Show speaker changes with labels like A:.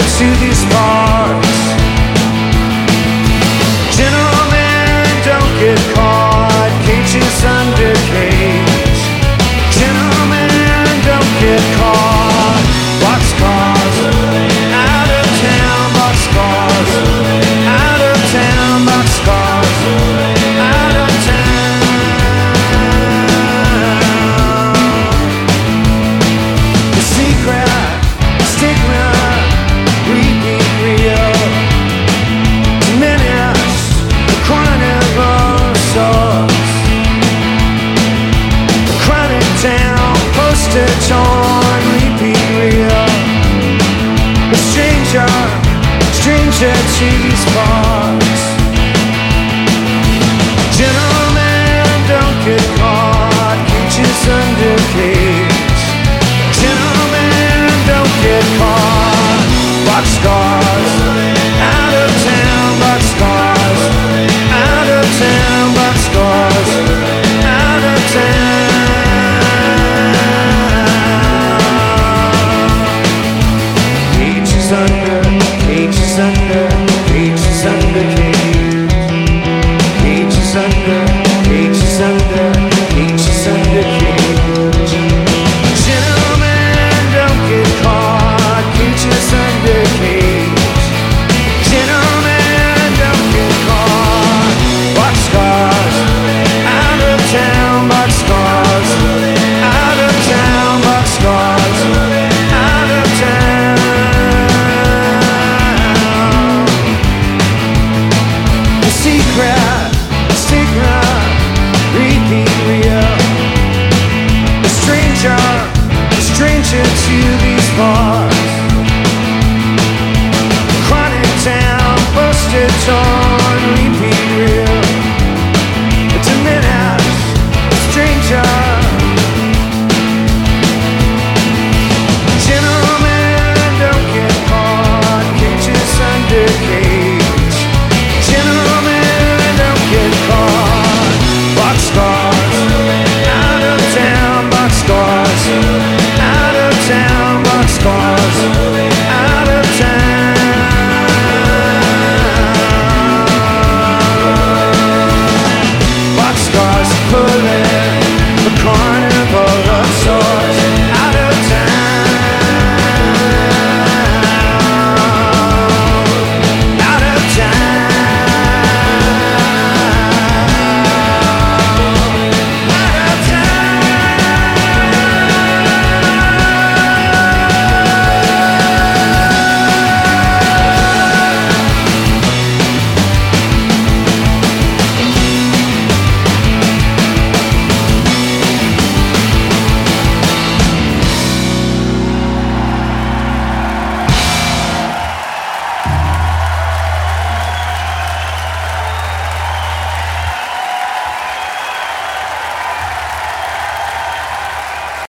A: to these parts. Gentlemen, don't get caught, cages under cage. Gentlemen, don't get caught, boxcars, out of town, boxcars, out of town, boxcars, out of town. The secret stigma repeat real, diminish the carnival source. The chronic town postage on repeat real. A stranger to these parts. Gentlemen, don't get caught, cages under cage. Gentlemen, don't get caught, boxcars, out of town, boxcars, out of town, boxcars, out of town. Cages under, cages under, cages under cage. Cages under, cages under, cages under cage. Gentlemen, don't get caught, cages under cage. Gentlemen, don't get caught, boxcars, out of town, boxcars, out of town, boxcars, out of town. The secret stigma repeat real. A stranger to these bars. Chronic town postage on